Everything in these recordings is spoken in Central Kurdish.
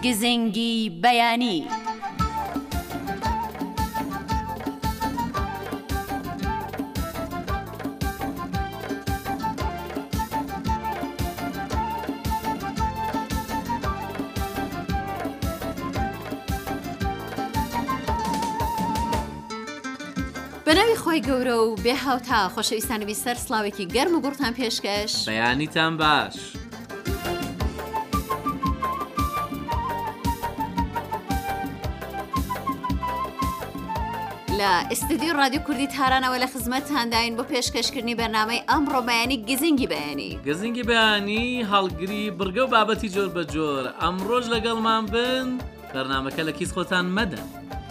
گزنگی بەیانی. بەناوی خۆی گەورە و بێ هاوتا خۆشەویستانی بیسەر سڵاوێکی گەرم و گوڕتان پێشکەش بەیانیتان باش. لە ئستودیۆ ڕادیۆ کوردی تارانەوە لە خزمەتتانداین بۆ پێشکەشکردنی بەرنامەی ئەمڕۆ بەیانی گزنگی بەیانی. گزنگی بەیانی هەڵگری بڕگە و بابەتی جۆر بە جۆر. ئەمڕۆژ لەگەڵمان بن، بەرنامەکە لە کیس خۆتان مەدەن.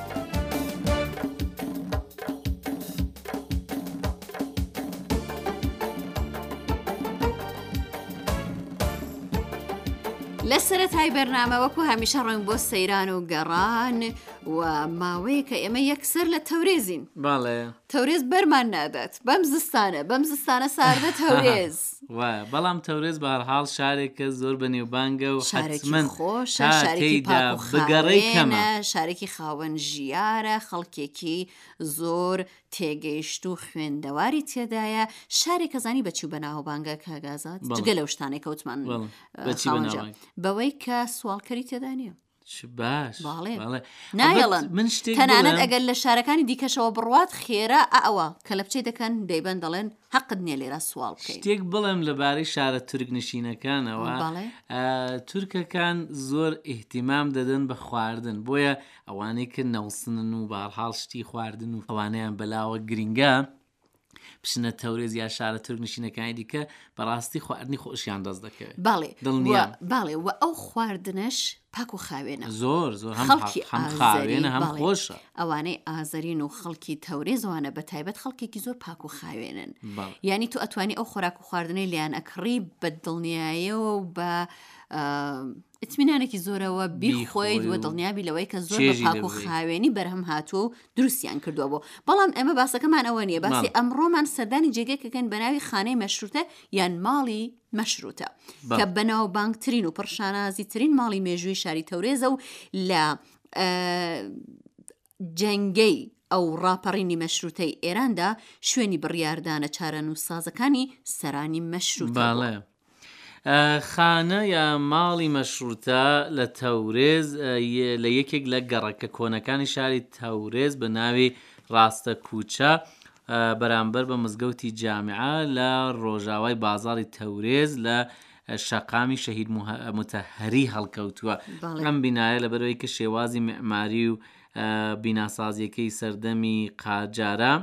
لە سەرەتای بەرنامە وەکو هەمیشە ڕۆین بۆ سەیران و گەڕان و ماوەیە کە ئێمە یەکسەر لە تەورێزین. باڵێ تەورێز بەرمان نادات بەم زستانە ساردە تەورێز وایە. بەڵام تەورێز بە هەرحاڵ شارێکە زۆر بەنێوبانگە و شارێکی خۆشە، شارێکی پاک و خاوێنە، شارێکی خاوەن ژیارە، خەڵکێکی زۆر تێگەیشت و خوێندەواری تێدایە، شارێک کەزانی بەچی بەناوبانگە کاگازات جگە لەو شتانێک کەوتمان بەوەی کە سوالکەری تێدا نیە. باش نایەڵن تەنانەت ئەگەر لە شارەکانی دیکەشەوە بڕوات خێرا ئەوە کە لە بچەی دەکەن دەیبەن دەڵێن حەقت نییە لێرە سوال بکەین. شتێک بڵێم لەبارەی شارە تورک نشینەکانەوە، تورکەکان زۆر ئیحتیمام دەدەن بە خواردن، بۆیە ئەوانەی کە نەوسنن و بەهەرحاڵ شتی خواردن و ئەوانەیان بەلاوە گرینگە پشنە تەورێز یا شارە تورک نشینەکانی دیکە بەڕاستی خواردنی خۆشیان دەست دەکەوێت. باڵێ و ئەو خواردنش پاک و خاوێنە، زۆر خەڵکی خاوێنە هەم خۆشە. ئەوانەی ئازەرین و خەڵکی تەورێزەوانە بە تایبەت خەڵکێکی زۆر پاک و خاوێنن. یعنی تو ئەتوانی ئەو خۆراک و خواردنەی لیان ئەکڕی بە دڵنیاییەوە و بە ئتمینانێکی زۆرەوە بیخۆیت و دڵنیابی لەوەی کە زۆر بە پاک و خاوێنی بەرهەم هاتووە و دروستیان کردووە بۆ. بەڵام ئێمە باسەکەمان ئەوە نییە، باسی ئەمڕۆمان سەردانی جێگەیەکەکەن بە ناوی خانەی مەشروتە یان ماڵی مەشروتە کە بەناوبانگترین و پڕشانازیترین ماڵی مێژووی شاری تەورێزە و لە جەنگەی ئەو ڕاپەڕینی مەشروتەی ئێراندا شوێنی بڕیاردانە چارەنووسسازەکانی سەرانی مەشروتە. خانە یا ماڵی مەشروتە لە تەورێز لە یەکێک لە گەڕەکە کۆنەکانی شاری تەورێز بە ناوی ڕاستە کوچە بەرامبەر بە مزگەوتی جامعە لە ڕۆژاوای بازاڕی تەورێز لە شەقامی شەهید متەهەری هەڵکەوتووە. ئەم بینایە لەبەرەوەی کە شێوازی معماری و بیناسازیەکەی سەردەمی قاجارە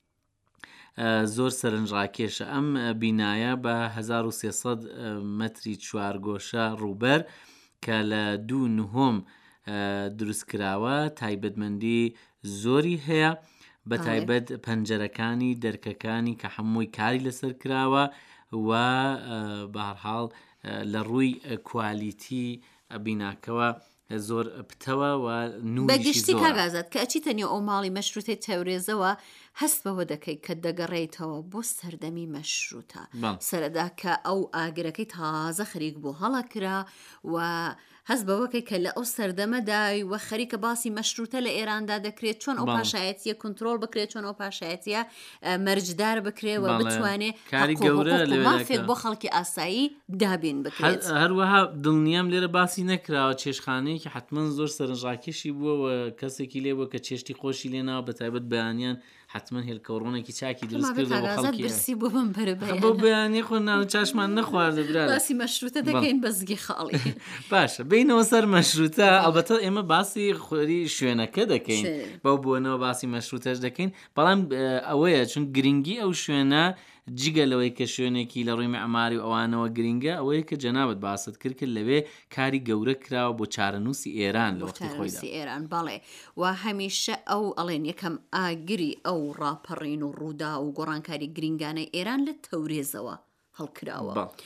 زۆر سەرنجڕاکێشە. ئەم بینایە بە 1300 مەتری چوارگۆشە ڕووبەر کە لە 2/9 دروستکراوە تایبەتمەندی زۆری هەیە، بە تایبەت پەنجەرەکانی دەرکەکانی کە هەمووی کاری لەسەر کراوە و بەهەرحاڵ لە ڕووی کوالیتی بیناکەوە زۆر پتەوە و بەگشتی کاگازات کە ئەچیتە نێو ئەو ماڵی مەشروتەی تەورێزەوە هەست بەوە دەکەیت کە دەگەڕێیتەوە بۆ سەردەمی مەشروتە سەرەدا کە ئەو ئاگرەکەی تازە خەریک بۆ هەڵەکرا و هەست بەوەکەی کە لە ئەو سەردەمەدای و خەریکە باسی مەشروتە لە ئێراندا دەکرێت چۆن ئەو پاشایەتیە کنترۆل بکرێت، چۆن ئەو پاشایەتیە مەرجدار بکرێەوە بتوانێت کاری گەورە مافێک بۆ خەڵکی ئاسایی دابین بکرێت. هەروەها دڵنیام لێرە باسی نەکراوە چێشخانەیەکی حتمما زۆر سەرنجڕاکێشی بووە کەسێکی لێبووە کە چێشتی خۆشی لێناوە بە تایبەت بەیانیان حتمما هێلکەوڕۆنێکی چاکی دروست کردەوە بۆ خەڵکی برسی بۆ بم بۆ بەیانی خۆ ناو چاشمان نەخواردە برا باسی مەشروتە دەکەین بەزگی خاڵی. باشە بینەوە سەر مەشروتە. ئەلبەتە ئێمە باسی خۆری شوێنەکە دەکەین، بەو بوونەوە باسی مەشروتەش دەکەین، بەڵام ئەوەیە چون گرنگی ئەو شوێنە جگە لەوەی کە شوێنێکی لە ڕووی معماری و ئەوانەوە گرنگە ئەوەیە کە جەنابەت باست کرد لەوێ کاری گەورە کراوە بۆ چارەنووسی ئێران لە وەختی خۆیدا ئێران. بەڵێ و هەمیشە ئەو ئەڵێن یەکەم ئاگری ئەو ڕاپەڕین و ڕوودا و گۆڕانکاری گرنگانەی ئێران لە تەورێزەوە هەڵکراوە.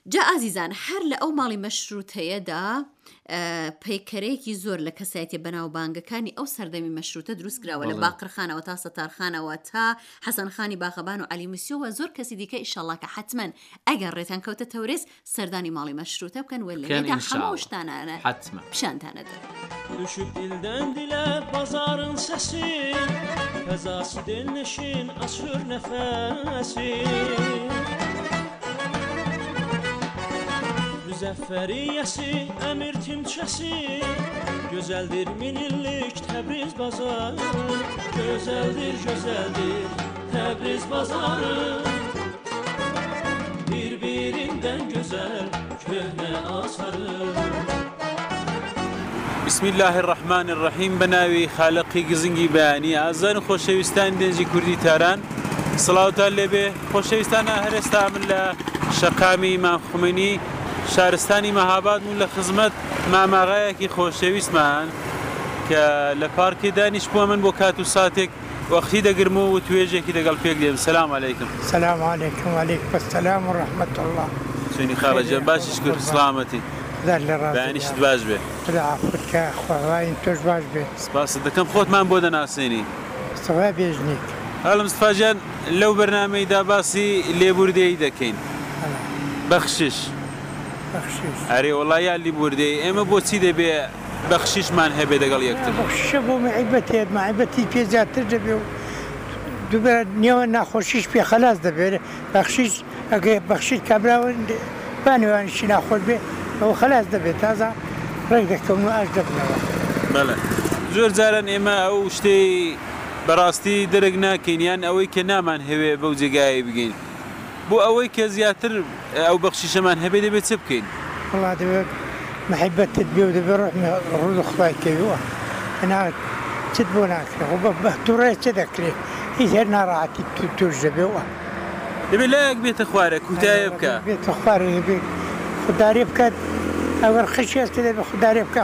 جا ئازیزان هەر لە ئەو ماڵی مەشروتەیەدا پەیکەرەیەکی زۆر لە کەسایەتی بەناوبانگەکانی ئەو سەردەمی مەشروتە دروست کراوە لە باقرخانەوە تا سەتارخانەوە تا حەسەنخانی باغەبان و عەلی موسیۆ و زۆر کەسی دیکە ئیشەڵڵا کە حتمەن ئەگەر ڕێتان کەوتە تەورێز سەردانی ماڵی مەشروتە بکەن وە لەوێدا هەموو شتانانە پیشانتانەدا. Düşüp dilden dile pazarın sesi, Fezası dinleşin asır nefesi. Müzefferiyesi, emir timçesi, Gözeldir minillik Təbriz bazarı, Gözeldir, gözeldir Təbriz bazarı. Birbirinden güzel köhne asarı. بسم الله الرحمن الرحیم بەناوی خالقی گزنگی بەیانی ئازان و خۆشەویستانی دەنجی کوردی تاران سڵاوتان لێبێ خۆشەویستانە هەرێستا من لە شەقامی ئیمام خومینی شارستانی مەهاباد و لە خزمەت ماماغایەکی خۆشەویستمان کە لە پارکی دانیش بووە من بۆ کات و ساتێک وەختی دەگرم و توێژێکی دەگەڵ پێک دێم. سلام عەلیکم. سلام عەلیکم و عەلیکم السلام و ڕەحمەت الله. چۆنی خاڵەجان باشیش کرد سلامەتی بەیانیشت باش بێ خودکە خۆڕاین تۆش باش بێ. سپاس دەکەم خۆتمان بۆ دەناسێنی. سەوا بێژنیک. هەڵم مستفاجان لەو بەرنامەیدا باسی لێبوردەیی دەکەین. بەخشش. ئەرێ وەڵایە لێبوردەی ئێمە بۆچی دەبێ بەخشیشمان هەبێ دەگەڵ یەکتر؟ بەخشیشە بۆ مەعیبەتێت مەعیبەتی پێ زیاتر دەبێ و دووبارە نێوە ناخۆشیش پێ خەلاص دەبێت. بەخشیش ئەگەر بەخشیت کابراوە بانوانیشی ناخۆش بێ ئەو خەلاص دەبێت تازە ڕێک دەکەون و ئاش دەبنەوە. بەڵێ زۆر جاران ئێمە ئەو شتەی بەڕاستی دەرەک ناکەین یان ئەوەی کە نامان هەوێ بەو جێگایە بگەین بۆ ئەوەی کە زیاتر ئەو بەخشیشەمان هەبێ دەبێت چ بکەین؟ وڵا دەبێت مەحیبەتت بێ و دەبێت ڕوود خوای کەویوە هەنا چت بۆ ناکرێ بە تووڕێ چ دەکرێت هیچ هەر ناڕاحەتی توش دەبێەوە دەبێت لایەک بێتە خوارە کوتایە بکە بێتە خوارە دەبێت خودداری بکات ئەوەر خشی هەست دەبێت خودداری بکە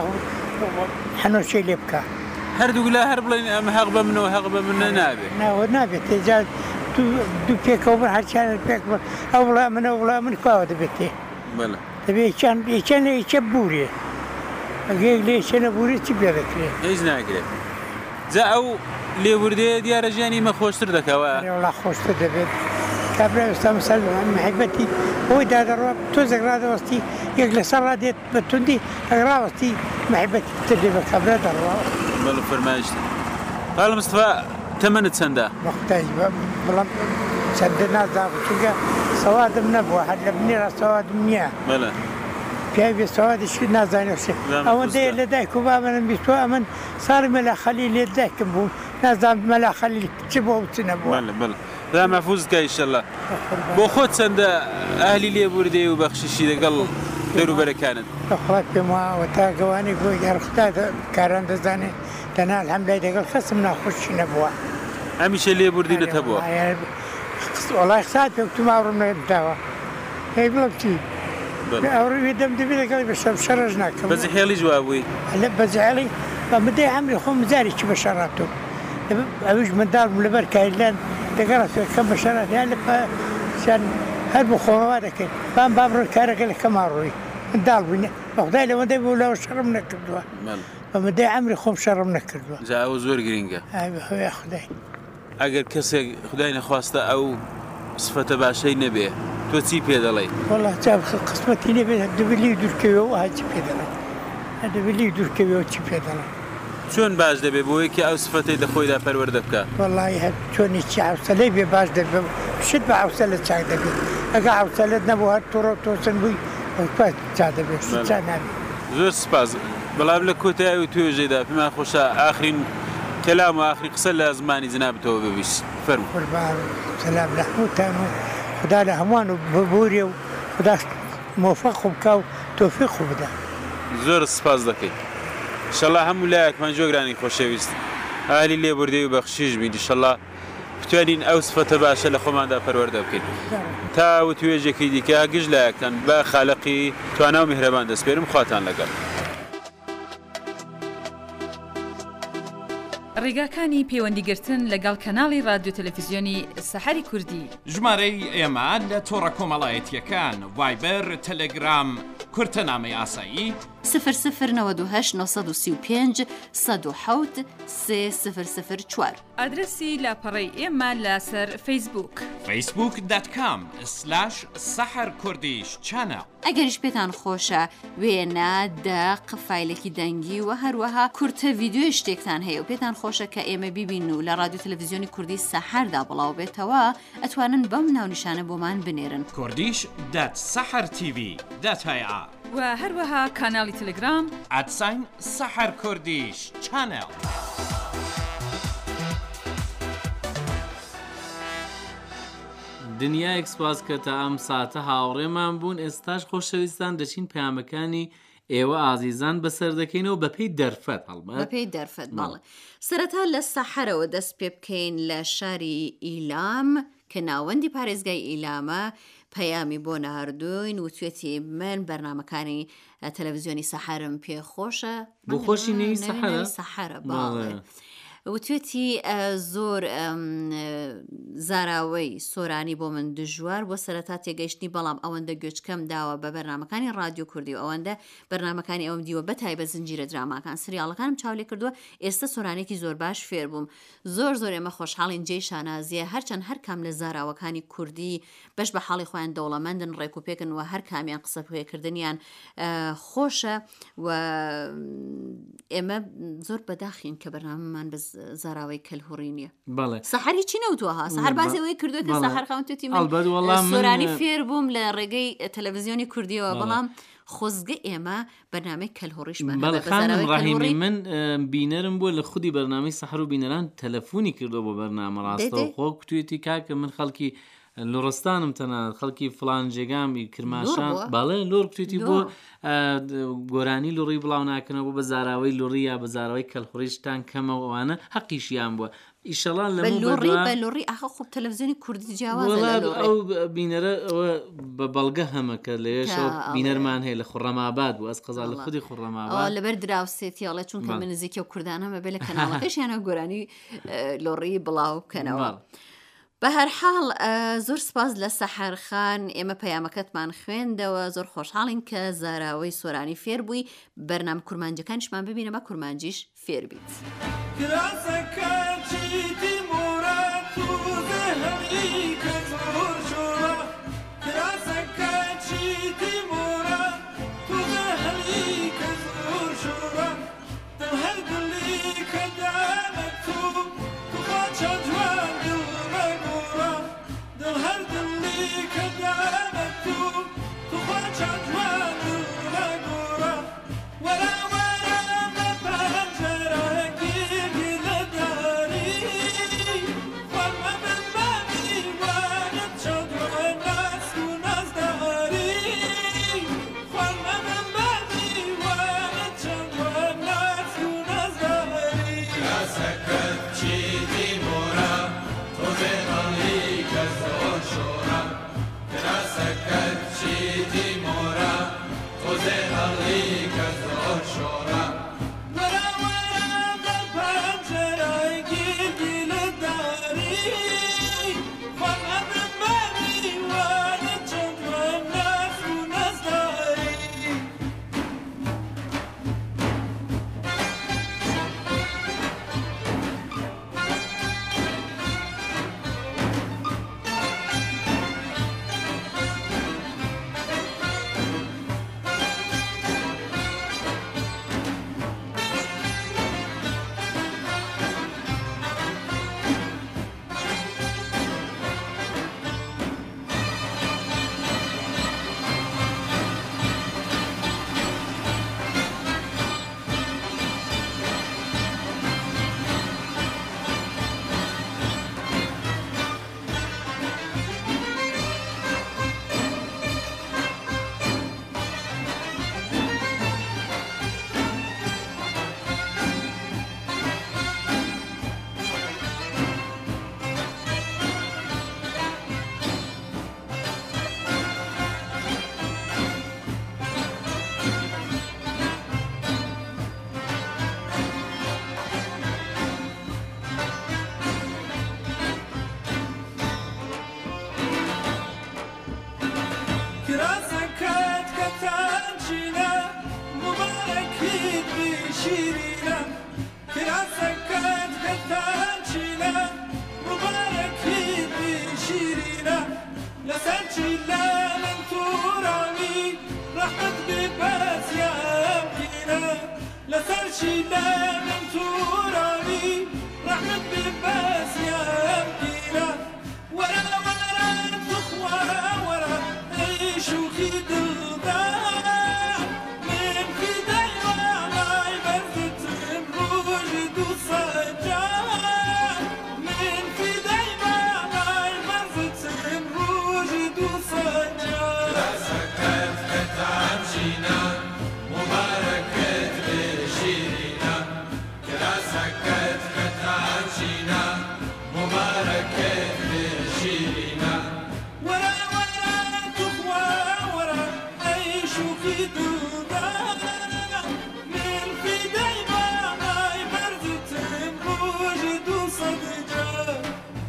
هەنۆشەی لێ بکە هەردوو لا هەر بڵێن ئەمە حەق بە منەوە حەق بە منە نابێت ناوە نابێت تێجا دوو پێکەوە بن هەرچیانە پێک بن ئەو وڵا منە وڵا من کواوە دەبێت تێ دەبێت یەکیان لە یەکە بوورێ ئەگەیەک لێ یەکێنە بوورێ چی پێ دەکرێت هیچ ناکرێت جا ئەو لێبوردەیە دیارە ژیانی مە خۆشتر دەکەوە وڵا خۆشتر دەبێت کابرا ئێستا مەسەل محیبەتی ئەوەی دادەڕوە تۆزێک ڕادەوەستی یەک لەسەر ڕادێت بە توندی ئەگەڕاوەستی محیبەتی تر دێ بە کابرا دەڕوە بەڵێ فەرمایشت قاڵ مستەفا تەمەنت چەندە؟ بەختای بەڵام چەندە نازانم چونکە سەوادم نەبووە هەر لە بنێرە سەوادم نییە پیاوی بێ سەوادیشی نازانێت ئەوەندەیە لە دایک و بابەنم بیستوە ئەمن ساڵی مەلاخەلی لێ دایکم بوو نازانم مەلاخەلی چ بۆ چ نەبووە دا مەفوزکە ئیشەڵڵا بۆ خۆت چەندە ئاهلی لێبوردەی و بەخشیشی لەگەڵ دەوروبەرەکانت؟ بەخوات پێم وایە تا گەوانێک بۆ یارختا کاران دەزانێت تەنها هەملای دەگەڵ کەسم ناخۆشی نەبووە هەمیشە لێبوردینت هەبووە؟ وەڵای قسات پێ تو ماوڕم نەداوە هەی بڵم چی ئەوڕوی دەم دەبێت لەگەڵی بەشەم شەڕژ ناکەم بەزی هێڵی جوابووی لە بەجاڵی بە مدەی ئەمری خۆم جارێکی بە شەڕاتۆ ئەوش منداڵم لەبەر کایلان دەگەڕە پێکەم بە شەڕات یان لە چەند هەر بۆ خۆمەوا دەکەین بام بابڕۆی کارەکە لە کەماڕۆی منداڵ بووینە بەخدای لەوەندەی بوو لەوە شەڕم نەکردووە بە مدەی ئەمری خۆم شەڕم نەکردووە جا ئەوە زۆر گرنگە هەوێ خودای ئەگەر کەسێک خدای نەخواستە ئەو سفەتە باشەی نەبێ تۆ چی پێ دەڵێ؟ وەڵا چا قسمەتی نەبێت دەبلی دوورکەوێەوە هاچی پێ دەڵێ دەبلی دوورکەوێەوە چی پێ دەڵێ چۆن باش دەبێت بۆ یەکی ئەو سفەتەی دەخۆیدا پەروەردە بکە؟ وەڵی هەر چۆنی چی حوسەلەی بێ باش دەبێت شت بە حوسەلە چاک دەبێت ئەگە حوسەلت نەبوو هەر تۆڕۆ تۆسن بووی چا دەبێت چا نابێت. زۆر سپاس بەڵام لە کۆتایی و توێژێدا پێمان خۆشە ئاخرین کەلام و ئاخری قسە لە زمانی جنابتەوە ببیست فەرموو. قوربان سەلام لە هەمووتان و خدا لە هەمووان و ببوورێ و خدا مۆفەق بکە و تۆفیق بدە. زۆر سپاس دەکەیت ئینشەڵڵا هەموو لایەکمان جۆگرانی خۆشەویست ئاهلی لێبوردەی و بەخشیش بین ئینشەڵڵا بتوانین ئەو سفەتە باشە لە خۆماندا پەروەردە بکەین تا و توێژێکی دیکە گشت لایەکتان بە خالقی توانا و میهرەبان دەسپێرم خواتان لەگەڵ. ڕێگاکانی پەیوەندیگرتن لەگەڵ کەناڵی رادیۆ تەلەڤیزیۆنی سەحەری کوردی. ژمارەی ئێمە لە تۆڕە کۆمەڵایەتیەکان وایبەر، تەلەگرام، کورتەنامەی ئاسایی 0092 935 107 3004. ئادرسی لاپەڕەی ئێمە لەسەر فەیسبووک facebook.com/saharkurdish channel. ئەگەریش پێتان خۆشە وێنە دەق فایلێکی دەنگی و هەروەها کورتە ڤیددیۆی شتێکتان هەیە و پێتان خۆشە کە ئێمە بیبین و لە رادیۆ تەلەڤیزیۆنی کوردی سەحەردا بڵاو بێتەوە ئەتوانن بەم ناونیشانە بۆمان بنێرن kurdish.sahartv.ir و هەروەها کاناڵی تەلەگرام @saharkurdish channel. دنیایەک سپاس کە تا ئەم ساتە هاوڕێمان بوون. ئێستاش خۆشەویستان دەچین پەیامەکانی ئێوە ئازیزان بەسەر دەکەینەوە بەپێی دەرفەت بەپێی دەرفەت باڵێ. سەرەتا لە سەحەرەوە دەست پێ بکەین لە شاری ئیلام کە ناوەندی پارێزگای ئیلامە پەیامی بۆ ناردوین و توێتی من بەرنامەکانی تەلەڤیزیۆنی سەحەرم پێخۆشە بۆ خۆشی نێوی سەحەرە باڵێ وتوێتی زۆر زاراوەی سۆرانی بۆ من دژوار بۆ سەرەتا تێگەیشتنی بەڵام ئەوەندە گوێچکەم داوە بە بەرنامەکانی رادیۆ کوردی و ئەوەندە بەرنامەکانی ئەوم دیوە بەتای بە زنجیرە درااماکان سریاڵەکانم چاولێ کردووە ئێستا سۆرانێکی زۆر باش فێر بووم زۆر ئێمە خۆشحاڵین جێی شانازیە هەرچەند هەر کام لە زاراوەکانی کوردی بەش بە حاڵی خۆیان دەوڵەمەندن ڕێکوپێکن و هەر کامیان قسە پێکردنیان خۆشە و ئێمە زۆر بەداخین کە بەرنامەمان بە زاراوەی کەلهوڕی نییە. بەڵێ سەحەری چی نەوتووەها سەحەر بازەوەی کردووە کە سەحەر خەونتوتی من سۆرانی فێر بووم لە ڕێگەی تەلەڤیزیۆنی کوردیەوە بەڵام خۆزگە ئێمە بەرنامەی کەلهوڕیشمان ڕاهیمی من بینەرم بووە لە خودی بەرنامەی سەحەر و بینەران تەلەفۆنی کردو بۆ بەرنامە ڕاستەوە خۆ کوێتی کاکە من خەڵکی لۆڕستانم تەنە خەڵکی فلان جێگامی کرماشان باڵێ لۆر کوێتی بۆ گۆرانی لوڕی بڵاو ناکەنەوە بۆ بە زاراوەی لوڕی یا بە زاراوەی کەلهوڕیشتان کەمەوە ئەوانە حەقیشیان بووە ئیشەڵان لە لۆڕی ئاخە خۆ تەلەڤیزیۆنی کوردی جیاوازە ئەو بینەرە ئەوە بە بەڵگە هەمەکە لێشەوە بینەرمان هەیە لە خوڕەماباد بوو ئەس قەزا لە خودی خوڕەماباد لەبەر دراوسێتیاڵە چونکە من نزیکە و کوردانەمە بێ لە کەناڵەکەشیانە گۆرانی لۆڕی بڵاو بکەنەوە. بە هەر حاڵ زۆر سپاس لە سەحەرخان ئێمە پەیامەکەتمان خوێندەوە زۆر خۆشحاڵین کە زاراوەی سۆرانی فێر بووی بەرنامە کورمانجەکانیشمان ببینەمە کورمانجیش فێر بیت. كتاجينا مباركين بشيرينا كراسكات كتاجينا مباركين بشيرينا لسجلنا من ترامي رحمة بباس يا أبكينا لسجلنا من ترامي رحمة بباس يا أبكينا ورا ورا تخوى ورا عيشوا خيد الضاع من في دايما معي برزة بروجد وصجاع من في دايما معي برزة بروجد وصجاع لسكت كتعجينا مباركة بشيرنا كراسكت كتعجينا مباركة بشيرنا ورا ورا تخوى ورا عيشوا في دودانا من في دايما معي برزة بروجد وصدجا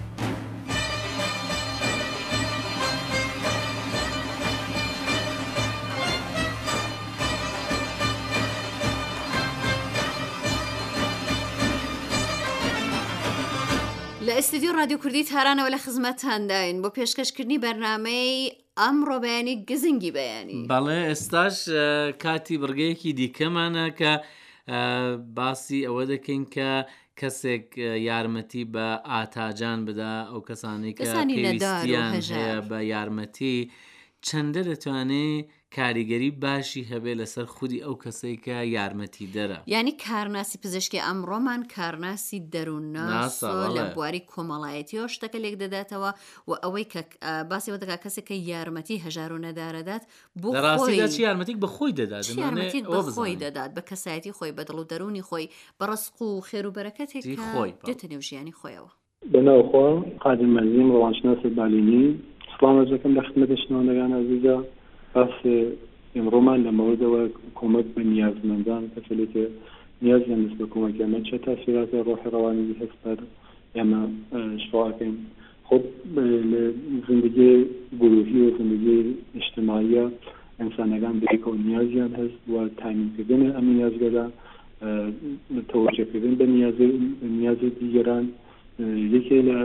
لە ئستودیۆ رادیۆ کوردی تارانەوە لە خزمەتتانداین بۆ پێشکەشکردنی بەرنامەی ئەمڕۆ بەیانی گزنگی بەیانی. بەڵێ ئێستاش کاتی بڕگەیەکی دیکەمانە کە باسی ئەوە دەکەین کە کەسێک یارمەتی بە ئاتاجان بدا ئەو کەسانی کە پێویستیان هەیە بە یارمەتی چەندە دەتوانێت کاریگەری باشی هەبێ لەسەر خودی ئەو کەسەی کە یارمەتی دەرە. یعنی کارناسی پزیشکی ئەمڕۆمان کارناسی دەروونناس لە بواری کۆمەڵایەتیەوە شتەکە لێک دەداتەوە و ئەوەی کە باسیەوە دەکات کەسێکە یارمەتی هەژار و نەدارەدات بۆ ڕاستیدا یارمەتیک بەخۆی دەدات یارمەتیک بەخۆی دەدات بە کەسایەتی خۆی بە دڵ و دەرونی خۆی بە ڕسق و خێر و بەرەکەتێک دێتە نێو ژیانی خۆیەوە. بەناوخوا قادر مەزیم ڕەوانشناسی بالینی سڵام دەکەم لە خزمەتە شنوندگان عەزیزە. باس ئێمڕۆمان لەمەوەدەوە کۆمەک بە نیازمەندان کەسێکە نیازیان دەست بە کۆمەکیانە چه تاثیراتی ڕۆحی ڕەوانی هەست ئێمە شڕاکەین. خۆ زندگی گروهی و زندگی اجتماعیە ئینسانەکان بەیەکەوە نیازیان هەست و تامینکردنە ئەم نیازگەدا تەوەجهکردن بە نیازی دیگەران یەکێ لە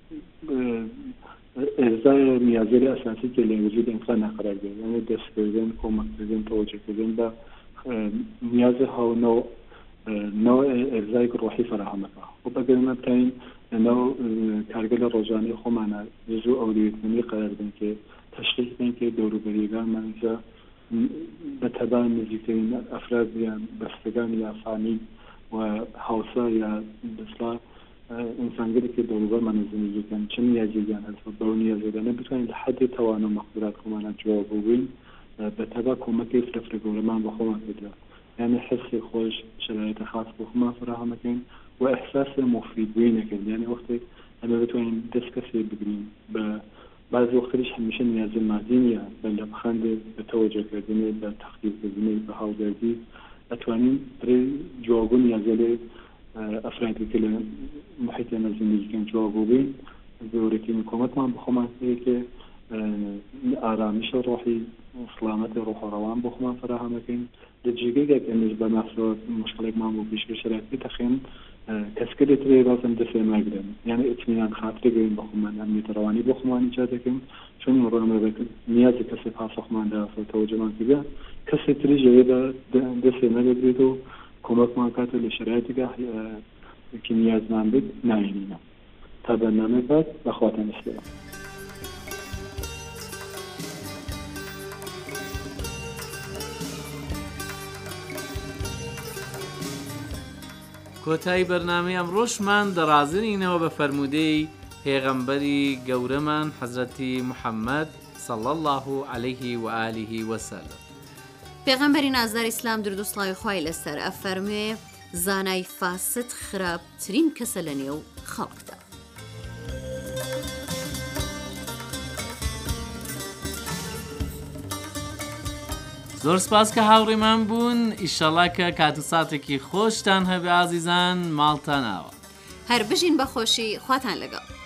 ارزای نیازی اساسی که لوجود انسان قرار گرفت، یعنی دست کردن، کمک کردن، توجه کردن به نیازها و نوع ارزای روحی فراهم کنه. و اگر مثلا نوع کارگل روزانه خودمان جزو اولیتمنی قرار دادن که تشخیص بدن که دوروبریگان منجا به تبع نزدیکترین افراد یا بستگان یا فامیل و هاوسا یا بسلا انسانگری که دوروبر من زندگی کن چه نیازیان هست و با نیازیانه بتوانیم لحد توان و مقدرات خودمان جواب بگوییم به تبع کمکی فرفر گورمان با خودمان بده. یعنی حس خوش شرایط خاص با خودمان فراهم کنیم و احساس مفید بینه کنیم. یعنی وقتی اما بتوانیم دست کسی بگیریم به بعضی وقتش همیشه نیاز مادی نیست، به لبخند، به توجه کردن، به تخفیف کردن، به حالگردی اتوانیم برای جواب نیازی افرادی که محیط ما زندگی کن جواب بگیم. ضرورتی کمک من بخوام که آرامش روحی سلامت روح و روان بخوام فراهم کنیم. لجیگه که نسبت مسائل مشکلات ما مو بیش شرایطی تخیم تسکیل تری لازم دفعه مقدم. یعنی اطمینان خاطری گیم بخوام امنیت روانی بخوام ایجاد کنیم. چون مرام رو نیازی کسی پاسخ من داشت توجه من کردن کسی تری جایی دفعه مقدم و کمک من کرد لشرایطی که نیازمند بود نمی‌بینم. تا برنامه بعد بخاطر استفاده. کۆتایی بەرنامەی ئەمڕۆشمان دەڕازنینەوە بە فەرموودەی پێغەمبەری گەورەمان حەزرەتی محەممەد صلی الله عليه و آله وسلم. پێغەمبەری نازدار ئیسلام درود و سڵاوی خوای لەسەر ئەفەرموێ زانای فاسد خراپترین کەسە لە نێو خەڵکدا. زۆر سپاس کە هاوڕێمان بوون. ئیشەڵا کە کات و ساتێکی خۆشتان هەبێ ئازیزان، ماڵتان ئاوە. هەر بژین بە خۆشی، خواتان لەگەڵ.